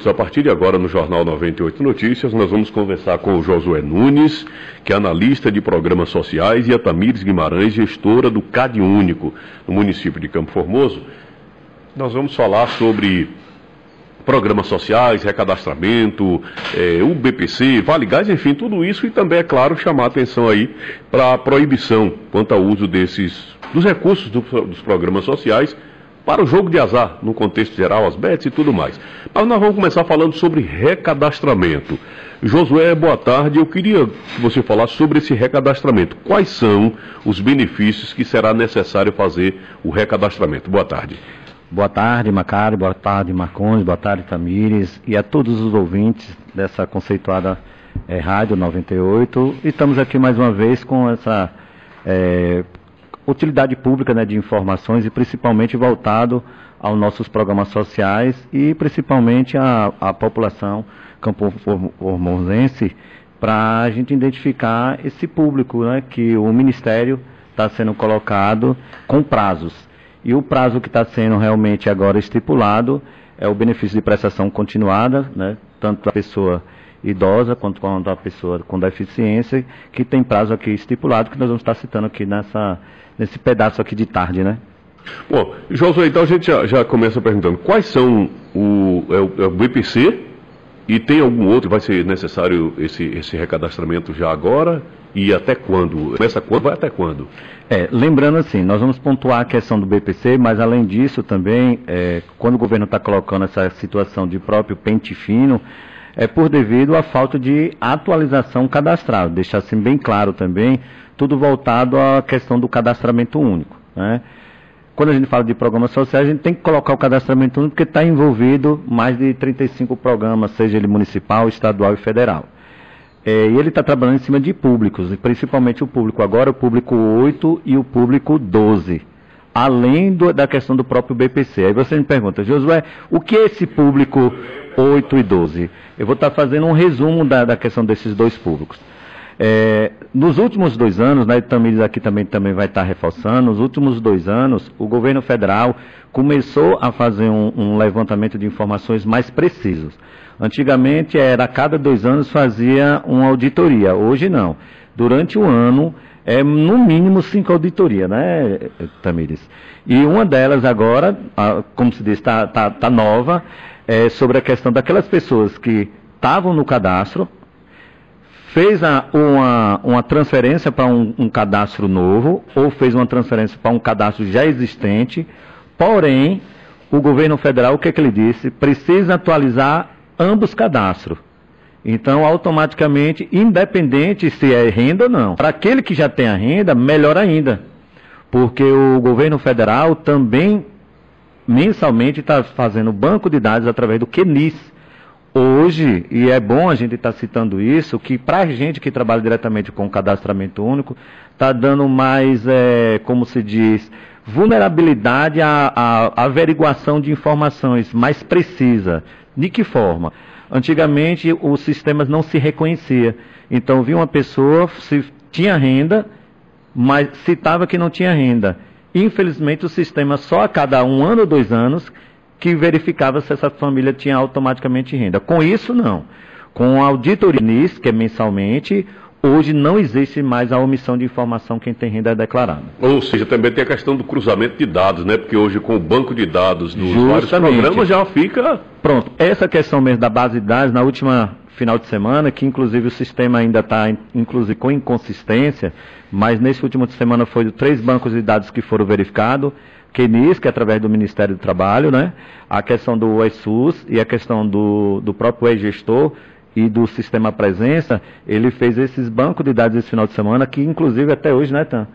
minutos. A partir de agora, no Jornal 98 Notícias, nós vamos conversar com o Josué Nunes, que é analista de programas sociais, e a Tamires Guimarães, gestora do CadÚnico, no município de Campo Formoso. Nós vamos falar sobre programas sociais, recadastramento, o BPC, Vale Gás, enfim, tudo isso, e também, é claro, chamar a atenção aí para a proibição quanto ao uso dos recursos dos programas sociais para o jogo de azar, no contexto geral, as bets e tudo mais. Mas nós vamos começar falando sobre recadastramento. Josué, boa tarde. Eu queria que você falasse sobre esse recadastramento. Quais são os benefícios que será necessário fazer o recadastramento? Boa tarde. Boa tarde, Macário. Boa tarde, Marcondes. Boa tarde, Tamires. E a todos os ouvintes dessa conceituada Rádio 98. E estamos aqui mais uma vez com essa utilidade pública, né, de informações, e principalmente voltado aos nossos programas sociais e principalmente à população campo-formosense, para a gente identificar esse público, né, que o Ministério está sendo colocado com prazos. E o prazo que está sendo realmente agora estipulado é o benefício de prestação continuada, né, tanto a pessoa idosa quanto a pessoa com deficiência, que tem prazo aqui estipulado, que nós vamos estar citando aqui nesse pedaço aqui de tarde, né? Bom, Josué, então a gente já começa perguntando quais são o BPC, e tem algum outro que vai ser necessário esse recadastramento já agora, e até quando? Começa quando, vai até quando? Lembrando assim, nós vamos pontuar a questão do BPC, mas além disso também, quando o governo está colocando essa situação de próprio pente fino, é por devido à falta de atualização cadastral. Deixar assim bem claro também, tudo voltado à questão do cadastramento único, né? Quando a gente fala de programas sociais, a gente tem que colocar o cadastramento único, porque está envolvido mais de 35 programas, seja ele municipal, estadual e federal. E ele está trabalhando em cima de públicos, e principalmente o público agora, o público 8 e o público 12, além da questão do próprio BPC. Aí você me pergunta, Josué, o que é esse público 8 e 12? Eu vou estar fazendo um resumo da questão desses dois públicos. Nos últimos 2 anos, né, Tamires aqui também vai estar reforçando, nos últimos 2 anos, o governo federal começou a fazer um levantamento de informações mais precisos. Antigamente, a cada 2 anos fazia uma auditoria, hoje não. Durante o ano, no mínimo 5 auditorias, né, Tamires? E uma delas agora, como se diz, está nova, sobre a questão daquelas pessoas que estavam no cadastro, fez uma transferência para um cadastro novo, ou fez uma transferência para um cadastro já existente, porém, o governo federal, o que ele disse? Precisa atualizar ambos cadastros. Então, automaticamente, independente se é renda ou não. Para aquele que já tem a renda, melhor ainda, porque o governo federal também, mensalmente, está fazendo banco de dados através do QNIS. Hoje, e é bom a gente estar citando isso, que para a gente que trabalha diretamente com o cadastramento único, está dando mais, como se diz, vulnerabilidade à averiguação de informações mais precisa. De que forma? Antigamente, os sistemas não se reconhecia. Então, vinha uma pessoa, se tinha renda, mas citava que não tinha renda. Infelizmente, o sistema só a cada 1 ano ou 2 anos que verificava se essa família tinha automaticamente renda. Com isso, não. Com a auditoria NIS, que é mensalmente, hoje não existe mais a omissão de informação quem tem renda declarada. Ou seja, também tem a questão do cruzamento de dados, né? Porque hoje com o banco de dados dos vários programas já fica... Pronto, essa questão mesmo da base de dados, na última final de semana, que inclusive o sistema ainda está inclusive com inconsistência, mas nesse último de semana foi 3 bancos de dados que foram verificados, QNIS, que é através do Ministério do Trabalho, né? A questão do ESUS e a questão do próprio e-gestor e do sistema presença, ele fez esses bancos de dados esse final de semana, que inclusive até hoje, né, Tam?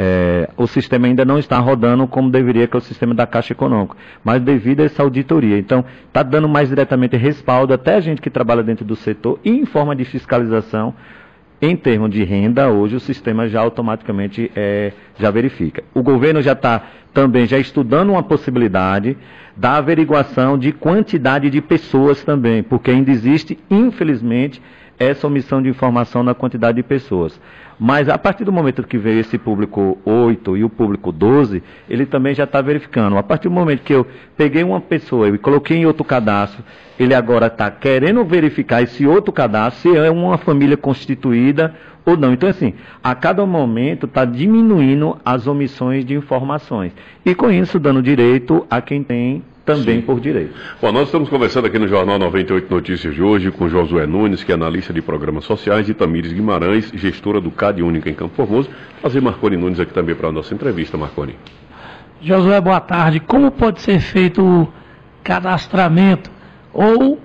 O sistema ainda não está rodando como deveria, que é o sistema da Caixa Econômica, mas devido a essa auditoria. Então, está dando mais diretamente respaldo até a gente que trabalha dentro do setor e em forma de fiscalização. Em termos de renda, hoje o sistema já automaticamente já verifica. O governo já está também já estudando uma possibilidade da averiguação de quantidade de pessoas também, porque ainda existe, infelizmente, essa omissão de informação na quantidade de pessoas. Mas a partir do momento que veio esse público 8 e o público 12, ele também já está verificando. A partir do momento que eu peguei uma pessoa e coloquei em outro cadastro, ele agora está querendo verificar esse outro cadastro, se é uma família constituída ou não. Então, assim, a cada momento está diminuindo as omissões de informações. E com isso, dando direito a quem tem também por direito. Bom, nós estamos conversando aqui no Jornal 98 Notícias de hoje com Josué Nunes, que é analista de programas sociais, e Tamires Guimarães, gestora do CAD Único em Campo Formoso. Fazer Marconi Nunes aqui também para a nossa entrevista, Marconi. Josué, boa tarde. Como pode ser feito o cadastramento? Ou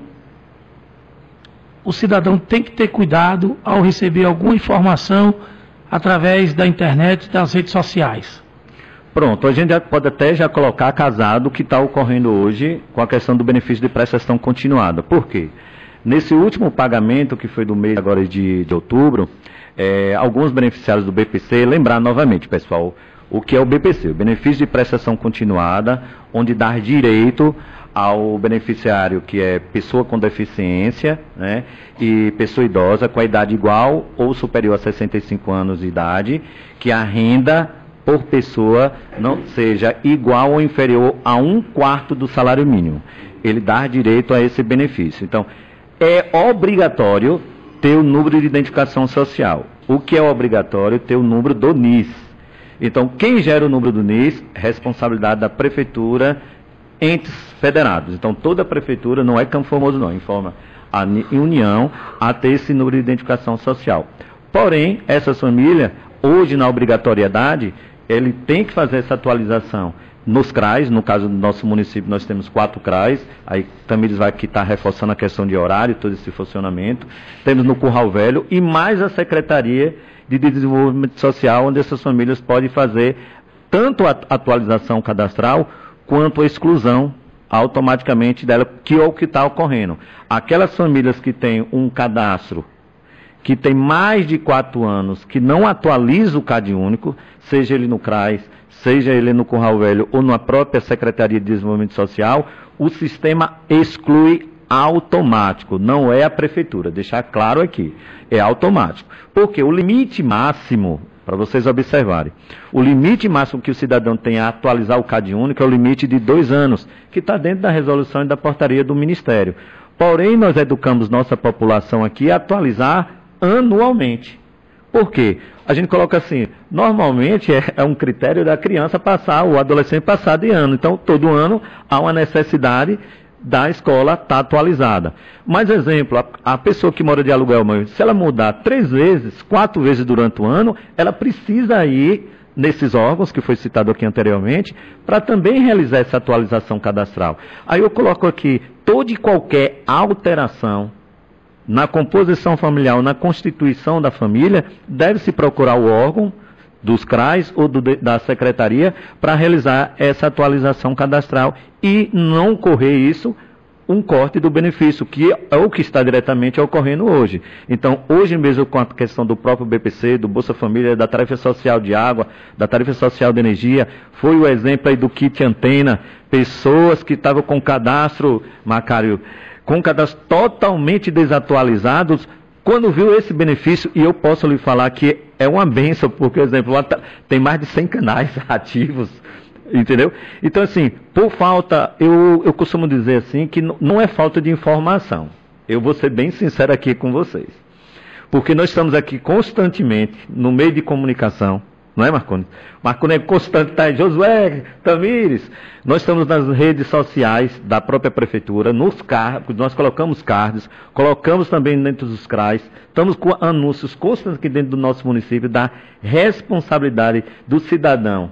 o cidadão tem que ter cuidado ao receber alguma informação através da internet e das redes sociais? Pronto, a gente já pode até já colocar casado o que está ocorrendo hoje com a questão do benefício de prestação continuada. Por quê? Nesse último pagamento, que foi do mês agora de outubro, alguns beneficiários do BPC, lembrar novamente, pessoal, o que é o BPC, o benefício de prestação continuada, onde dá direito ao beneficiário que é pessoa com deficiência, né, e pessoa idosa com a idade igual ou superior a 65 anos de idade, que a renda por pessoa não seja igual ou inferior a 1/4 do salário mínimo. Ele dá direito a esse benefício. Então, é obrigatório ter o número de identificação social. O que é obrigatório? Ter o número do NIS. Então, quem gera o número do NIS? Responsabilidade da prefeitura, entes federados. Então, toda a prefeitura, não é Campo Formoso não, informa a União a ter esse número de identificação social. Porém, essas famílias, hoje na obrigatoriedade, ele tem que fazer essa atualização nos CRAs. No caso do nosso município, nós temos 4 CRAs, aí Tamires vai aqui estar reforçando a questão de horário, todo esse funcionamento. Temos no Curral Velho e mais a Secretaria de Desenvolvimento Social, onde essas famílias podem fazer tanto a atualização cadastral, quanto a exclusão automaticamente dela, que é o que está ocorrendo. Aquelas famílias que têm um cadastro que tem mais de 4 anos, que não atualiza o CAD Único, seja ele no CRAS, seja ele no Curral Velho ou na própria Secretaria de Desenvolvimento Social, o sistema exclui automático, não é a prefeitura, deixar claro aqui, é automático. Porque o limite máximo, para vocês observarem, o limite máximo que o cidadão tem a atualizar o CAD Único é o limite de 2 anos, que está dentro da resolução e da portaria do Ministério. Porém, nós educamos nossa população aqui a atualizar anualmente. Por quê? A gente coloca assim, normalmente é um critério da criança passar, o adolescente passar de ano. Então, todo ano há uma necessidade da escola estar atualizada. Mas, exemplo, a pessoa que mora de aluguel, se ela mudar 3 vezes, 4 vezes durante o ano, ela precisa ir nesses órgãos que foi citado aqui anteriormente, para também realizar essa atualização cadastral. Aí eu coloco aqui, toda e qualquer alteração na composição familiar ou na constituição da família, deve-se procurar o órgão dos CRAs ou da Secretaria para realizar essa atualização cadastral e não ocorrer isso, um corte do benefício, que é o que está diretamente ocorrendo hoje. Então, hoje mesmo, com a questão do próprio BPC, do Bolsa Família, da tarifa social de água, da tarifa social de energia, foi o exemplo aí do kit antena, pessoas que estavam com cadastro, Macário, com cadastro totalmente desatualizados, quando viu esse benefício, e eu posso lhe falar que é uma bênção, porque, por exemplo, lá tem mais de 100 canais ativos, entendeu? Então, assim, por falta, eu costumo dizer assim, que não é falta de informação. Eu vou ser bem sincero aqui com vocês. Porque nós estamos aqui constantemente, no meio de comunicação, não é, Marconi? Marconi é constante, tá aí, Josué, Tamires. Nós estamos nas redes sociais da própria prefeitura, nos carros, nós colocamos cards, colocamos também dentro dos CRAs, estamos com anúncios constantes aqui dentro do nosso município da responsabilidade do cidadão.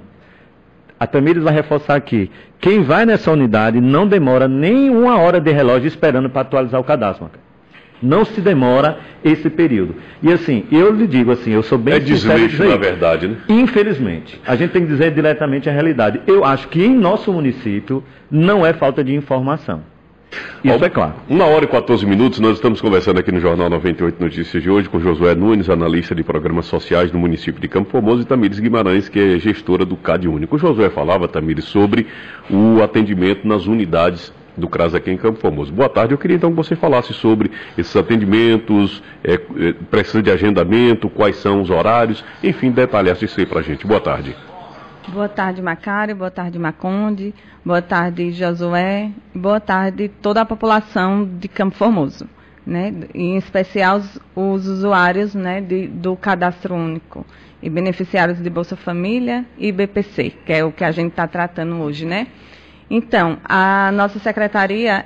A Tamires vai reforçar aqui, quem vai nessa unidade não demora nem 1 hora de relógio esperando para atualizar o cadastro, Marconi. Não se demora esse período. E assim, eu lhe digo assim, eu sou bem sincero. É desleixo, na verdade, né? Infelizmente. A gente tem que dizer diretamente a realidade. Eu acho que em nosso município não é falta de informação. Isso é claro. 1h14, nós estamos conversando aqui no Jornal 98 Notícias de hoje com Josué Nunes, analista de programas sociais no município de Campo Formoso, e Tamires Guimarães, que é gestora do CAD Único. O Josué falava, Tamires, sobre o atendimento nas unidades do CRAS aqui em Campo Formoso. Boa tarde, eu queria então que você falasse sobre esses atendimentos, precisa de agendamento, quais são os horários, enfim, detalhasse isso aí pra gente. Boa tarde. Boa tarde, Macário, boa tarde, Maconde, boa tarde, Josué, boa tarde toda a população de Campo Formoso, né? Em especial os usuários, né, do Cadastro Único e beneficiários de Bolsa Família e BPC, que é o que a gente está tratando hoje, né? Então, a nossa secretaria,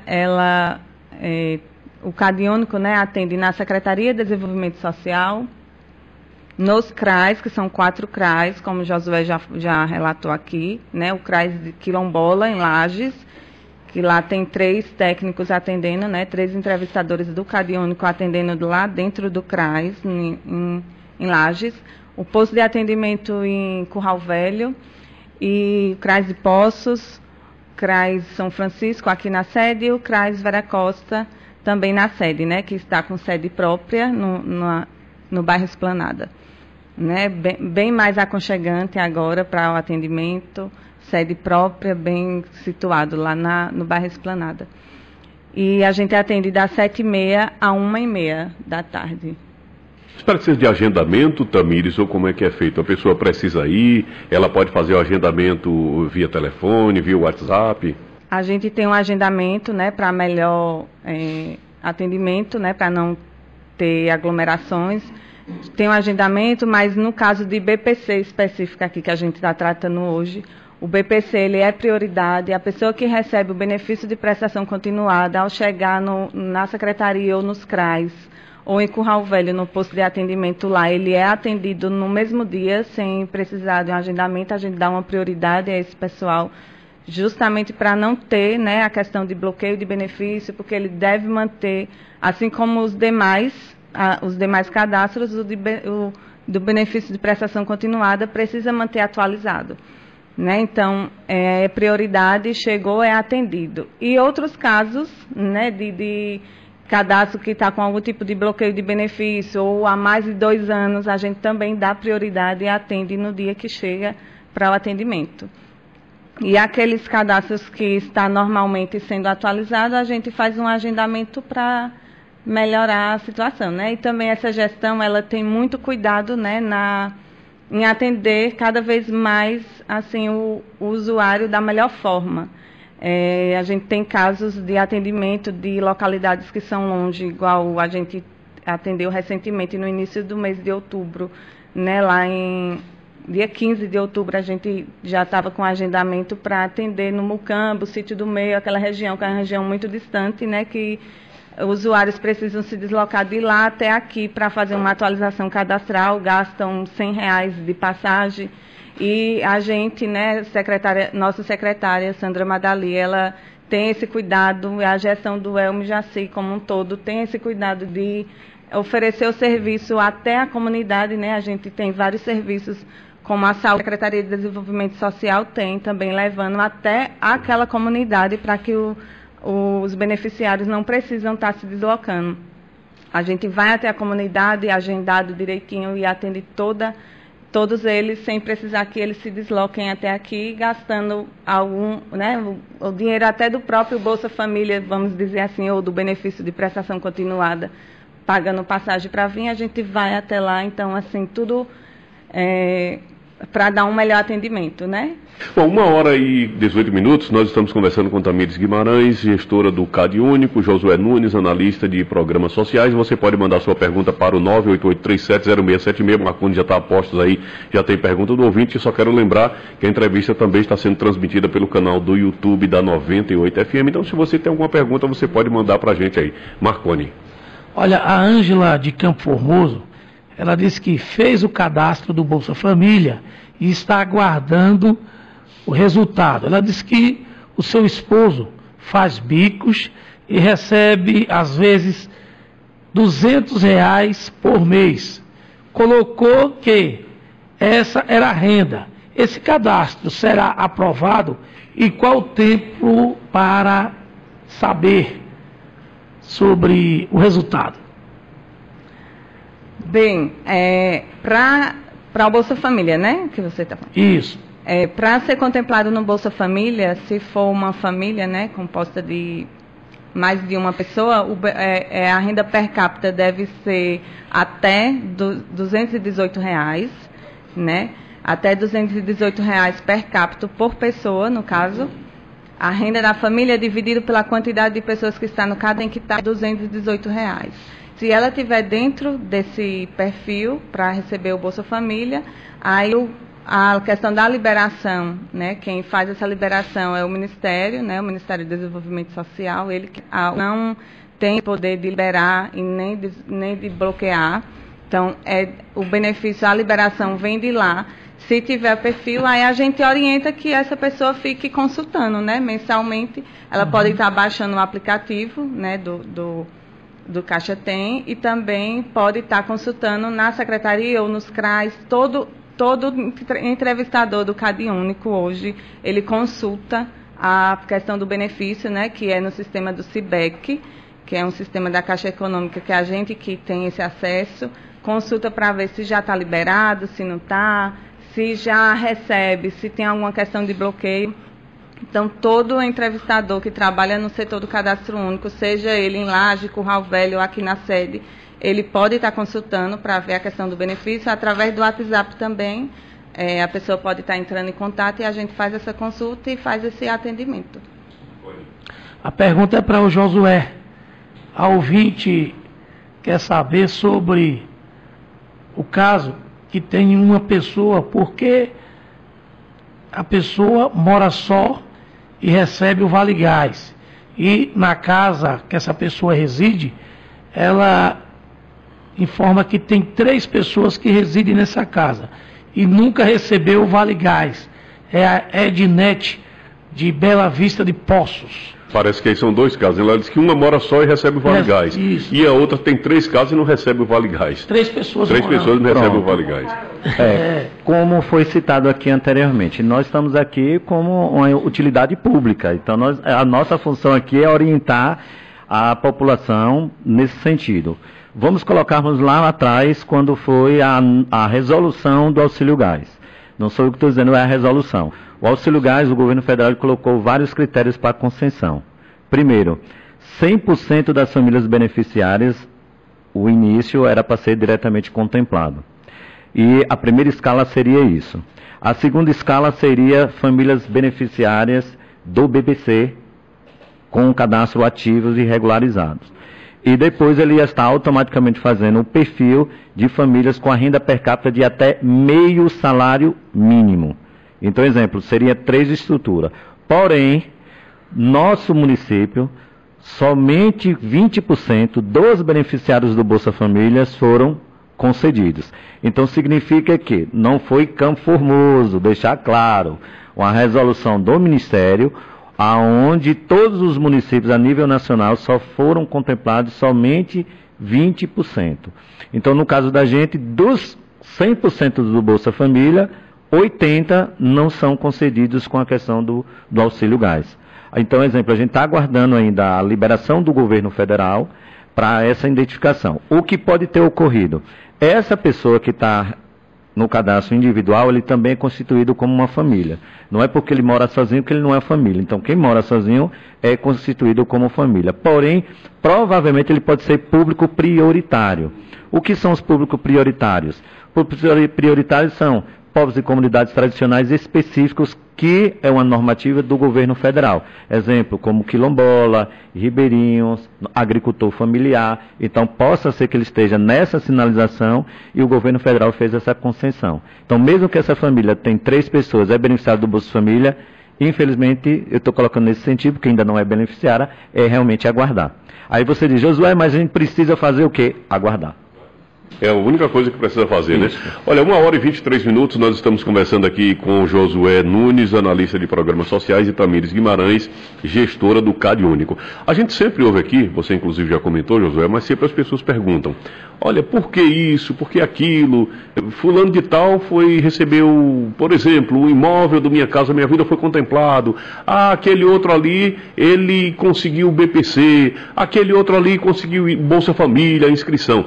o CAD Único, né, atende na Secretaria de Desenvolvimento Social, nos CRAs, que são 4 CRAs, como o Josué já relatou aqui, né, o CRAs de Quilombola, em Lages, que lá tem 3 técnicos atendendo, né, 3 entrevistadores do CAD Único atendendo lá dentro do CRAs, em Lages, o posto de atendimento em Curral Velho, e o CRAs de Poços, CRAs São Francisco, aqui na sede, e o CRAs Vera Costa, também na sede, né, que está com sede própria no bairro Esplanada. Né, bem mais aconchegante agora para o atendimento, sede própria, bem situado lá no bairro Esplanada. E a gente atende das 7h30 a 1h30 da tarde. Você precisa de agendamento, Tamires, ou como é que é feito? A pessoa precisa ir, ela pode fazer o agendamento via telefone, via WhatsApp? A gente tem um agendamento, né, para melhor atendimento, né, para não ter aglomerações. Tem um agendamento, mas no caso de BPC específico aqui que a gente está tratando hoje, o BPC ele é prioridade. A pessoa que recebe o benefício de prestação continuada, ao chegar na secretaria ou nos CRAs, ou em Curral Velho, no posto de atendimento lá, ele é atendido no mesmo dia, sem precisar de um agendamento. A gente dá uma prioridade a esse pessoal, justamente para não ter, né, a questão de bloqueio de benefício, porque ele deve manter, assim como os demais cadastros, do benefício de prestação continuada precisa manter atualizado. Né? Então, prioridade, chegou, é atendido. E outros casos, né, de cadastro que está com algum tipo de bloqueio de benefício, ou há mais de 2 anos, a gente também dá prioridade e atende no dia que chega para o atendimento. E aqueles cadastros que está normalmente sendo atualizado, a gente faz um agendamento para melhorar a situação, né? E também essa gestão, ela tem muito cuidado, né, em atender cada vez mais, assim, o usuário da melhor forma. A gente tem casos de atendimento de localidades que são longe, igual a gente atendeu recentemente no início do mês de outubro, né, lá em dia 15 de outubro, a gente já estava com agendamento para atender no Mucambo, Sítio do Meio, aquela região, que é uma região muito distante, né, que usuários precisam se deslocar de lá até aqui para fazer uma atualização cadastral, gastam R$100 de passagem. E a gente, né, nossa secretária, Sandra Madali, ela tem esse cuidado, a gestão do Elmo Jaci como um todo tem esse cuidado de oferecer o serviço até a comunidade, né? A gente tem vários serviços, como a saúde, a Secretaria de Desenvolvimento Social tem também, levando até aquela comunidade para que os beneficiários não precisam estar se deslocando. A gente vai até a comunidade, agendado direitinho, e atende todos eles, sem precisar que eles se desloquem até aqui, gastando o dinheiro até do próprio Bolsa Família, vamos dizer assim, ou do benefício de prestação continuada, pagando passagem para vir. A gente vai até lá, então, assim, tudo para dar um melhor atendimento, né? Bom, 1h18, nós estamos conversando com Tamires Guimarães, gestora do CAD Único, Josué Nunes, analista de programas sociais. Você pode mandar sua pergunta para o 988370676, Marconi já está a postos aí, já tem pergunta do ouvinte. Só quero lembrar que a entrevista também está sendo transmitida pelo canal do YouTube da 98 FM, então se você tem alguma pergunta, você pode mandar para a gente aí. Marconi. Olha, a Ângela de Campo Formoso, ela disse que fez o cadastro do Bolsa Família e está aguardando o resultado. Ela disse que o seu esposo faz bicos e recebe, às vezes, R$200 por mês. Colocou que essa era a renda. Esse cadastro será aprovado e qual o tempo para saber sobre o resultado? Bem, para o Bolsa Família, né, que você está falando? Isso. Para ser contemplado no Bolsa Família, se for uma família, né, composta de mais de uma pessoa, a renda per capita deve ser até R$218, né? Até R$218 per capita por pessoa, no caso. A renda da família dividida pela quantidade de pessoas que está no cadastro tem que estar R$218. Se ela estiver dentro desse perfil para receber o Bolsa Família, aí a questão da liberação, né, quem faz essa liberação é o Ministério, né, o Ministério do Desenvolvimento Social, ele não tem poder de liberar e nem de bloquear. Então, o benefício, a liberação vem de lá. Se tiver perfil, aí a gente orienta que essa pessoa fique consultando, né, mensalmente. Ela pode estar baixando o aplicativo, né, do Caixa Tem, e também pode estar consultando na secretaria ou nos CRAs. Todo entrevistador do CadÚnico hoje, ele consulta a questão do benefício, né, que é no sistema do CIBEC, que é um sistema da Caixa Econômica, que é a gente que tem esse acesso, consulta para ver se já está liberado, se não está, se já recebe, se tem alguma questão de bloqueio. Então, todo entrevistador que trabalha no setor do Cadastro Único, seja ele em Laje, Curral Velho ou aqui na sede, ele pode estar consultando para ver a questão do benefício. Através do WhatsApp também, a pessoa pode estar entrando em contato e a gente faz essa consulta e faz esse atendimento. A pergunta é para o Josué. A ouvinte quer saber sobre o caso que tem uma pessoa, porque a pessoa mora só e recebe o Vale Gás. E na casa que essa pessoa reside, ela informa que tem 3 pessoas que residem nessa casa e nunca recebeu o Vale Gás. É a Ednete de Bela Vista de Poços. Parece que aí são 2 casos. Ela diz que uma mora só e recebe o Vale Gás. Isso. E a outra tem 3 casas e não recebe o Vale Gás. 3 pessoas. 3 pessoas não recebem o Vale Gás. Como foi citado aqui anteriormente, nós estamos aqui como uma utilidade pública. Então, a nossa função aqui é orientar a população nesse sentido. Vamos colocarmos lá atrás, quando foi a resolução do Auxílio Gás. Não sou eu que estou dizendo, é a resolução. O Auxílio Gás, o governo federal colocou vários critérios para a concessão. Primeiro, 100% das famílias beneficiárias, o início era para ser diretamente contemplado. E a primeira escala seria isso. A segunda escala seria famílias beneficiárias do BBC, com cadastro ativos e regularizados. E depois ele ia estar automaticamente fazendo o perfil de famílias com a renda per capita de até meio salário mínimo. Então, exemplo, seria 3 estruturas. Porém, nosso município, somente 20% dos beneficiários do Bolsa Famílias foram concedidos. Então, significa que não foi Campo Formoso, deixar claro, uma resolução do Ministério, aonde todos os municípios a nível nacional só foram contemplados somente 20%. Então, no caso da gente, dos 100% do Bolsa Família, 80% não são concedidos com a questão do Auxílio Gás. Então, exemplo, a gente está aguardando ainda a liberação do governo federal para essa identificação. O que pode ter ocorrido? Essa pessoa que está no cadastro individual, ele também é constituído como uma família. Não é porque ele mora sozinho que ele não é família. Então, quem mora sozinho é constituído como família. Porém, provavelmente ele pode ser público prioritário. O que são os públicos prioritários? Públicos prioritários são povos e comunidades tradicionais específicos, que é uma normativa do governo federal. Exemplo, como quilombola, ribeirinhos, agricultor familiar. Então, possa ser que ele esteja nessa sinalização e o governo federal fez essa concessão. Então, mesmo que essa família tenha 3 pessoas, é beneficiária do Bolsa Família, infelizmente, eu estou colocando nesse sentido, porque ainda não é beneficiária, é realmente aguardar. Aí você diz, Josué, mas a gente precisa fazer o quê? Aguardar. É a única coisa que precisa fazer, né? Olha, 1h23, nós estamos conversando aqui com Josué Nunes, analista de programas sociais, e Tamires Guimarães, gestora do CAD Único. A gente sempre ouve aqui, você inclusive já comentou, Josué, mas sempre as pessoas perguntam, olha, por que isso, por que aquilo? Fulano de tal recebeu, por exemplo, o imóvel do Minha Casa Minha Vida foi contemplado, aquele outro ali, ele conseguiu o BPC, aquele outro ali conseguiu Bolsa Família, inscrição.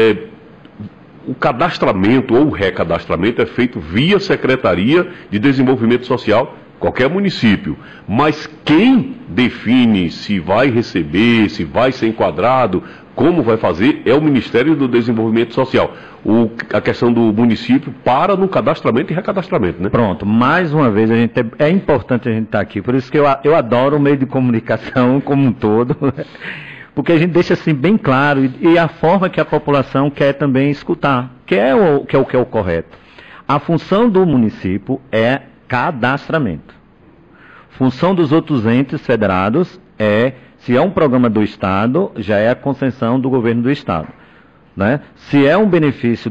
O cadastramento ou o recadastramento é feito via Secretaria de Desenvolvimento Social, qualquer município. Mas quem define se vai receber, se vai ser enquadrado, como vai fazer, é o Ministério do Desenvolvimento Social. A questão do município para no cadastramento e recadastramento, né? Pronto, mais uma vez, é importante a gente estar aqui, por isso que eu adoro o meio de comunicação como um todo, porque a gente deixa assim bem claro e a forma que a população quer também escutar, que é o correto. A função do município é cadastramento. Função dos outros entes federados se é um programa do Estado, já é a concessão do governo do Estado. Né? Se é um benefício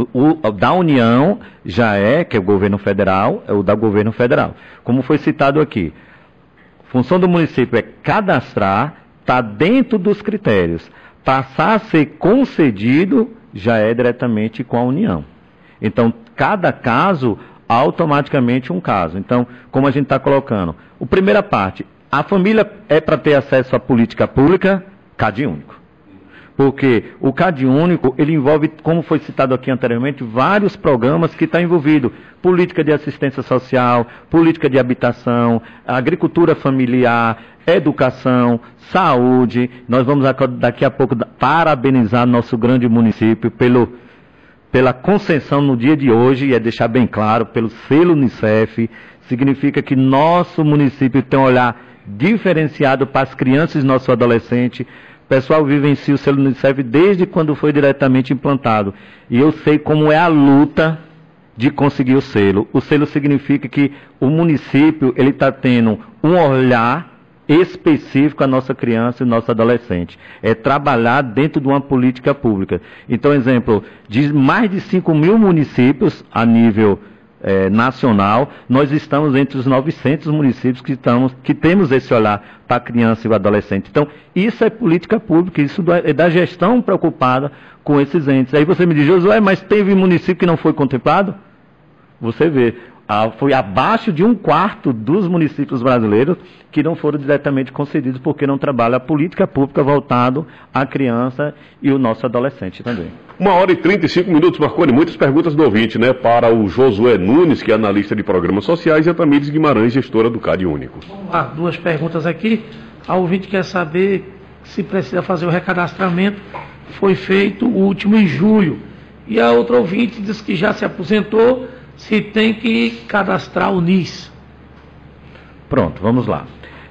da União, que é o governo federal, é o da governo federal. Como foi citado aqui, função do município é cadastrar, está dentro dos critérios. Passar a ser concedido já é diretamente com a União. Então, cada caso, automaticamente um caso. Então, como a gente está colocando, a primeira parte, a família é para ter acesso à política pública, CAD Único. Porque o CAD Único, ele envolve, como foi citado aqui anteriormente, vários programas que estão envolvidos. Política de assistência social, política de habitação, agricultura familiar, educação, saúde. Nós vamos daqui a pouco parabenizar nosso grande município pela concessão no dia de hoje, e deixar bem claro, pelo selo Unicef. Significa que nosso município tem um olhar diferenciado para as crianças e nosso adolescente. O pessoal vivencia o selo Unicef desde quando foi diretamente implantado. E eu sei como é a luta de conseguir o selo. O selo significa que o município ele está tendo um olhar específico à nossa criança e nosso adolescente. É trabalhar dentro de uma política pública. Então, exemplo, de mais de 5.000 municípios a nível nacional, nós estamos entre os 900 municípios que temos esse olhar para a criança e o adolescente. Então, isso é política pública, isso é da gestão preocupada com esses entes. Aí você me diz, Josué, mas teve município que não foi contemplado? Você vê, foi abaixo de 1/4 dos municípios brasileiros que não foram diretamente concedidos porque não trabalha a política pública voltado à criança e o nosso adolescente também. 1h35, Marconi, muitas perguntas do ouvinte, né? Para o Josué Nunes, que é analista de programas sociais, e a Tamires Guimarães, gestora do CAD Único. Vamos lá, 2 perguntas aqui. A ouvinte quer saber se precisa fazer o recadastramento. Foi feito o último em julho. E a outra ouvinte diz que já se aposentou, se tem que cadastrar o NIS. Pronto, vamos lá.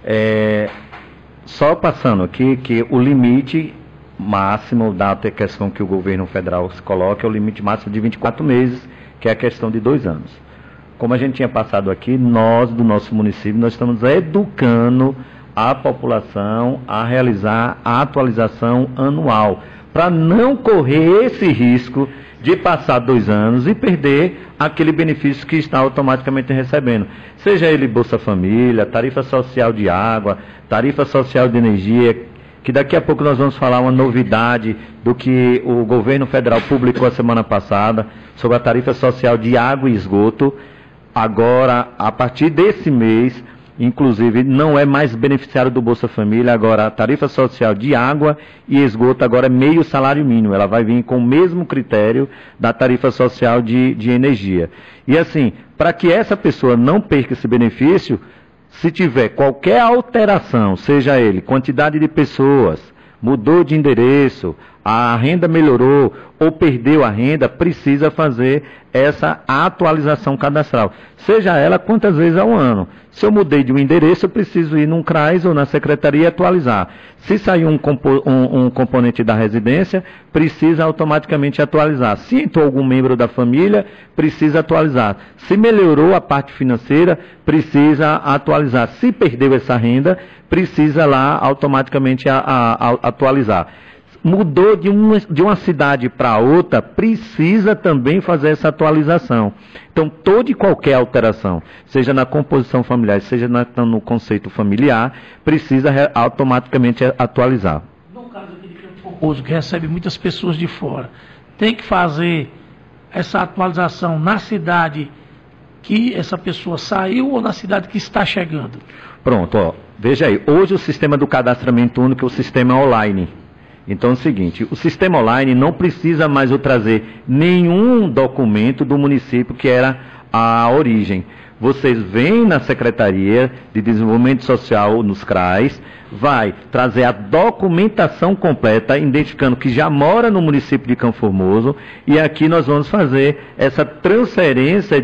Só passando aqui que o limite máximo da questão que o governo federal se coloca é o limite máximo de 24 meses, que é a questão de 2 anos. Como a gente tinha passado aqui, nós do nosso município, nós estamos educando a população a realizar a atualização anual, para não correr esse risco de passar 2 anos e perder aquele benefício que está automaticamente recebendo. Seja ele Bolsa Família, tarifa social de água, tarifa social de energia, que daqui a pouco nós vamos falar uma novidade do que o governo federal publicou a semana passada sobre a tarifa social de água e esgoto. Agora, a partir desse mês, inclusive, não é mais beneficiário do Bolsa Família, agora a tarifa social de água e esgoto agora é meio salário mínimo, ela vai vir com o mesmo critério da tarifa social de energia. E assim, para que essa pessoa não perca esse benefício, se tiver qualquer alteração, seja ele quantidade de pessoas, mudou de endereço, a renda melhorou ou perdeu a renda, precisa fazer essa atualização cadastral, seja ela quantas vezes ao ano. Se eu mudei de um endereço, eu preciso ir num CRAS ou na secretaria e atualizar. Se sair um componente da residência, precisa automaticamente atualizar. Se entrou algum membro da família, precisa atualizar. Se melhorou a parte financeira, precisa atualizar. Se perdeu essa renda, precisa lá automaticamente atualizar. mudou de uma cidade para outra, precisa também fazer essa atualização. Então, toda e qualquer alteração, seja na composição familiar, seja no conceito familiar, precisa automaticamente atualizar. No caso aqui de Campo Formoso, que recebe muitas pessoas de fora, tem que fazer essa atualização na cidade que essa pessoa saiu ou na cidade que está chegando? Pronto, ó, veja aí, hoje o sistema do cadastramento único é o sistema online. Então é o seguinte, o sistema online não precisa mais eu trazer nenhum documento do município que era a origem. Vocês vêm na Secretaria de Desenvolvimento Social, nos CRAs, vai trazer a documentação completa, identificando que já mora no município de Campo Formoso, e aqui nós vamos fazer essa transferência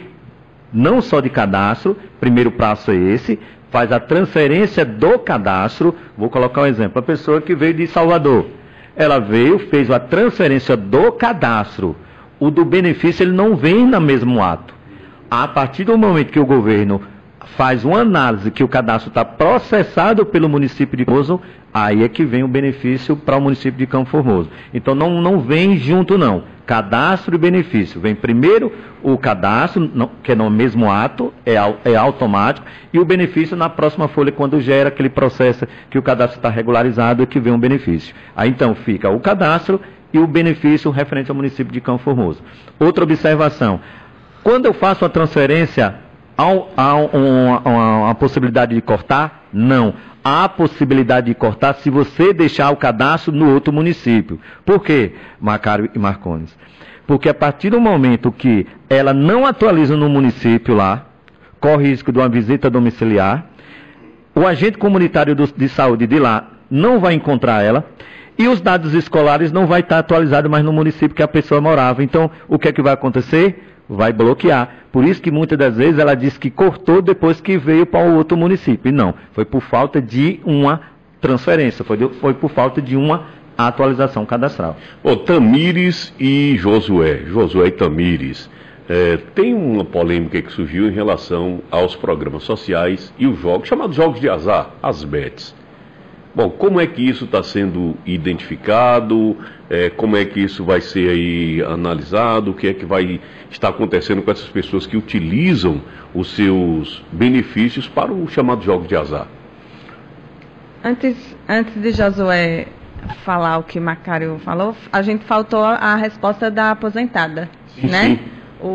não só de cadastro, primeiro passo é esse, faz a transferência do cadastro. Vou colocar um exemplo, a pessoa que veio de Salvador, ela veio, fez a transferência do cadastro, o do benefício ele não vem no mesmo ato. A partir do momento que o governo faz uma análise que o cadastro está processado pelo município de Campo Formoso, aí é que vem o benefício para o município de Campo Formoso. Então não vem junto não, cadastro e benefício. Vem primeiro o cadastro, que é no mesmo ato, é automático, e o benefício na próxima folha, quando gera aquele processo que o cadastro está regularizado, é que vem o benefício. Aí então fica o cadastro e o benefício referente ao município de Campo Formoso. Outra observação, quando eu faço a transferência, há uma possibilidade de cortar? Não. Há possibilidade de cortar se você deixar o cadastro no outro município. Por quê, Macário e Marcones? Porque a partir do momento que ela não atualiza no município lá, corre risco de uma visita domiciliar, o agente comunitário de saúde de lá não vai encontrar ela, e os dados escolares não vai estar atualizados mais no município que a pessoa morava. Então, o que é que vai acontecer? Vai bloquear. Por isso que muitas das vezes ela diz que cortou depois que veio para o outro município. E não, foi por falta de uma transferência, foi por falta de uma atualização cadastral. Tamires e Josué e Tamires, tem uma polêmica que surgiu em relação aos programas sociais e os jogos, chamados jogos de azar, as bets. Bom, como é que isso está sendo identificado? Como é que isso vai ser aí analisado? O que é que vai estar acontecendo com essas pessoas que utilizam os seus benefícios para o chamado jogo de azar? Antes de Josué falar o que Macário falou, a gente faltou a resposta da aposentada, sim, né? Sim.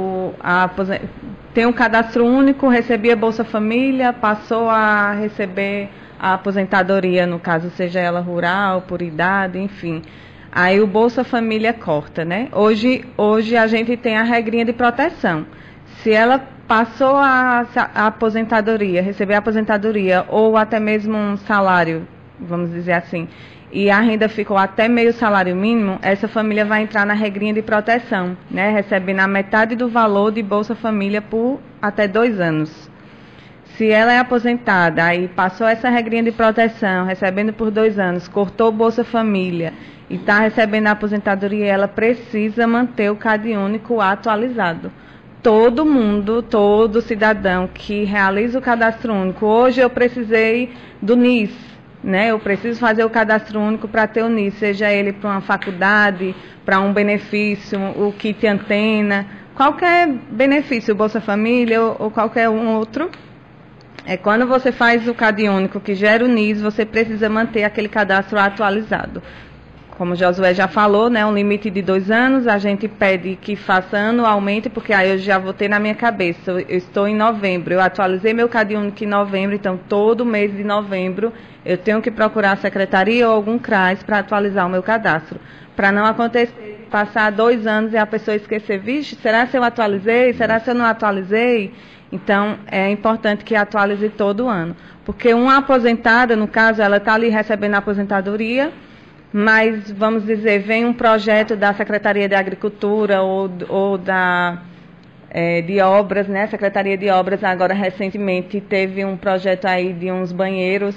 Tem um cadastro único, recebia Bolsa Família, passou a receber a aposentadoria, no caso, seja ela rural, por idade, enfim. Aí o Bolsa Família corta, né? Hoje a gente tem a regrinha de proteção. Se ela passou a aposentadoria, receber a aposentadoria, ou até mesmo um salário, vamos dizer assim, e a renda ficou até meio salário mínimo, essa família vai entrar na regrinha de proteção, né? Recebendo a metade do valor de Bolsa Família por até 2 anos. Se ela é aposentada, aí passou essa regrinha de proteção, recebendo por 2 anos, cortou o Bolsa Família e está recebendo a aposentadoria, ela precisa manter o CAD único atualizado. Todo mundo, todo cidadão que realiza o cadastro único, hoje eu precisei do NIS, né? Eu preciso fazer o cadastro único para ter o NIS, seja ele para uma faculdade, para um benefício, o kit antena, qualquer benefício, Bolsa Família ou qualquer um outro. Quando você faz o CAD único que gera o NIS, você precisa manter aquele cadastro atualizado. Como o Josué já falou, né, um limite de 2 anos, a gente pede que faça anualmente, porque aí eu já vou ter na minha cabeça, eu estou em novembro, eu atualizei meu CAD único em novembro, então todo mês de novembro eu tenho que procurar a secretaria ou algum CRAS para atualizar o meu cadastro. Para não acontecer, passar 2 anos e a pessoa esquecer, vixe, será se eu atualizei? Será se eu não atualizei? Então, é importante que atualize todo ano. Porque uma aposentada, no caso, ela está ali recebendo a aposentadoria, mas, vamos dizer, vem um projeto da Secretaria de Agricultura ou de Obras, né? A Secretaria de Obras, agora, recentemente, teve um projeto aí de uns banheiros,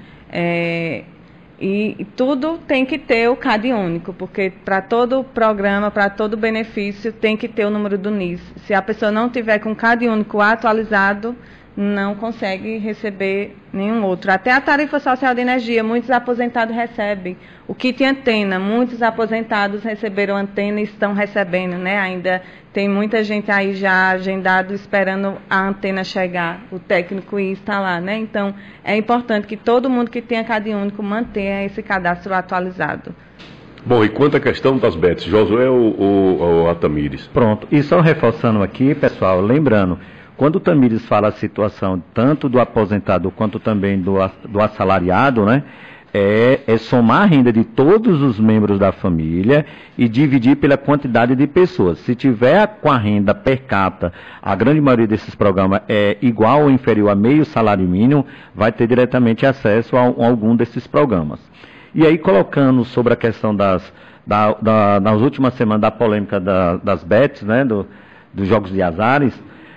e tudo tem que ter o CAD único, porque para todo programa, para todo benefício, tem que ter o número do NIS. Se a pessoa não tiver com o CAD único atualizado, não consegue receber nenhum outro. Até a tarifa social de energia, muitos aposentados recebem. O kit antena, muitos aposentados receberam antena e estão recebendo, né? Ainda tem muita gente aí já agendado esperando a antena chegar, o técnico ir instalar, né? Então, é importante que todo mundo que tenha CadÚnico mantenha esse cadastro atualizado. Bom, e quanto à questão das BETs, Josué ou a Tamires? Pronto, e só reforçando aqui, pessoal, lembrando, quando o Tamires fala a situação tanto do aposentado quanto também do assalariado, né, é somar a renda de todos os membros da família e dividir pela quantidade de pessoas. Se tiver com a renda per capita, a grande maioria desses programas é igual ou inferior a meio salário mínimo, vai ter diretamente acesso a algum desses programas. E aí, colocando sobre a questão nas últimas semanas da polêmica das BETs, né, dos jogos de azares,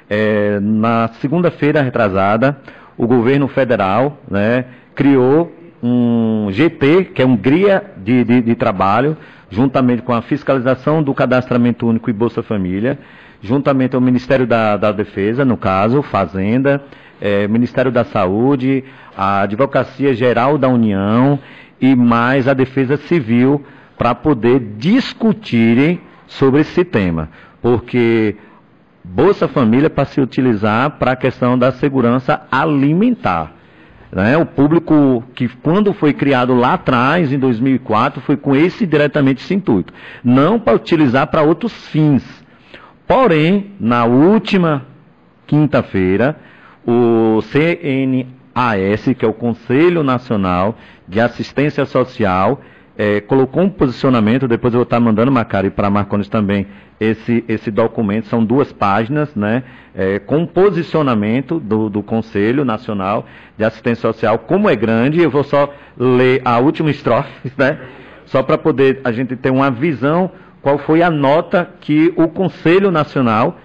na segunda-feira retrasada, o governo federal, né, criou um GT, que é um GRIA de trabalho, juntamente com a fiscalização do cadastramento único e Bolsa Família, juntamente ao Ministério da Defesa, no caso, Fazenda, Ministério da Saúde, a Advocacia Geral da União e mais a Defesa Civil, para poder discutirem sobre esse tema, porque Bolsa Família é para se utilizar para a questão da segurança alimentar. Né? O público que, quando foi criado lá atrás, em 2004, foi com diretamente esse intuito. Não para utilizar para outros fins. Porém, na última quinta-feira, o CNAS, que é o Conselho Nacional de Assistência Social, colocou um posicionamento, depois eu vou estar mandando, Macari, para Marcones também, esse documento, são 2 páginas, né, com um posicionamento do Conselho Nacional de Assistência Social. Como é grande, eu vou só ler a última estrofe, né, só para poder a gente ter uma visão qual foi a nota que o Conselho Nacional,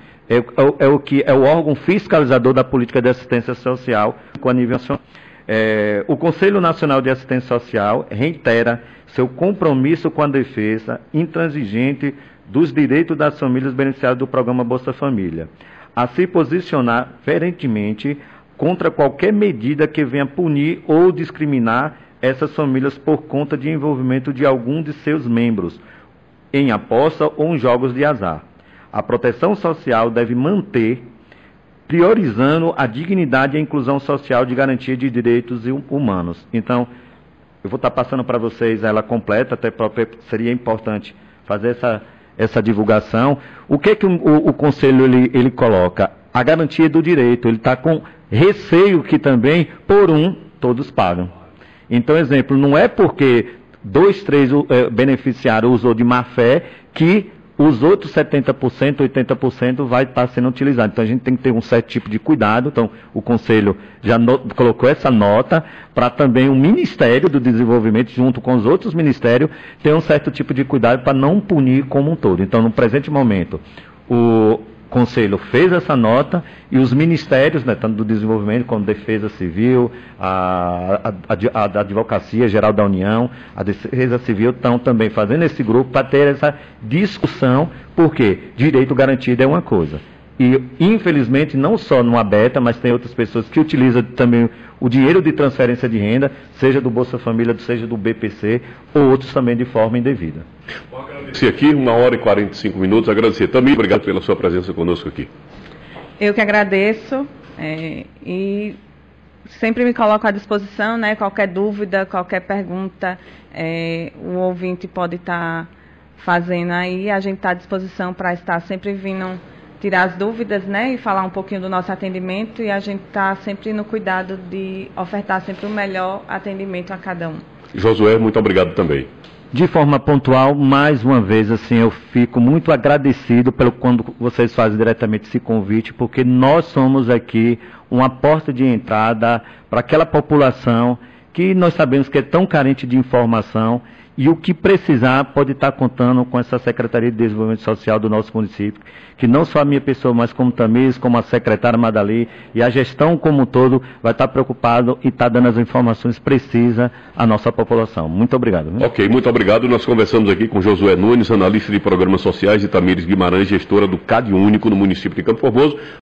é o órgão fiscalizador da política de assistência social com a nível nacional. O Conselho Nacional de Assistência Social reitera seu compromisso com a defesa intransigente dos direitos das famílias beneficiadas do programa Bolsa Família, a se posicionar veementemente contra qualquer medida que venha punir ou discriminar essas famílias por conta de envolvimento de algum de seus membros em aposta ou em jogos de azar. A proteção social deve manter, priorizando a dignidade e a inclusão social de garantia de direitos humanos. Então, eu vou estar passando para vocês ela completa, até próprio seria importante fazer essa divulgação. O que o Conselho ele coloca? A garantia do direito. Ele está com receio que também, todos pagam. Então, exemplo, não é porque 2, 3 beneficiários usou de má fé que os outros 70%, 80% vai estar sendo utilizado. Então, a gente tem que ter um certo tipo de cuidado. Então, o Conselho já colocou essa nota para também o Ministério do Desenvolvimento, junto com os outros ministérios, ter um certo tipo de cuidado para não punir como um todo. Então, no presente momento, o Conselho fez essa nota e os ministérios, né, tanto do desenvolvimento como Defesa Civil, a Advocacia Geral da União, a Defesa Civil estão também fazendo esse grupo para ter essa discussão, porque direito garantido é uma coisa. E, infelizmente, não só no ABETA, mas tem outras pessoas que utilizam também o dinheiro de transferência de renda, seja do Bolsa Família, seja do BPC, ou outros também de forma indevida. Vou agradecer aqui, 1h45, agradecer também, obrigado pela sua presença conosco aqui. Eu que agradeço, e sempre me coloco à disposição, né, qualquer dúvida, qualquer pergunta, o ouvinte pode estar fazendo aí, a gente está à disposição para estar sempre vindo tirar as dúvidas, né, e falar um pouquinho do nosso atendimento, e a gente está sempre no cuidado de ofertar sempre o melhor atendimento a cada um. Josué, muito obrigado também. De forma pontual, mais uma vez, assim, eu fico muito agradecido pelo quando vocês fazem diretamente esse convite, porque nós somos aqui uma porta de entrada para aquela população que nós sabemos que é tão carente de informação, e o que precisar pode estar contando com essa Secretaria de Desenvolvimento Social do nosso município, que não só a minha pessoa, mas como Tamires, como a secretária Madali e a gestão como um todo vai estar preocupado e estar dando as informações precisas à nossa população. Muito obrigado. Ok, muito obrigado. Nós conversamos aqui com Josué Nunes, analista de programas sociais, e Tamires Guimarães, gestora do CadÚnico no município de Campo Formoso.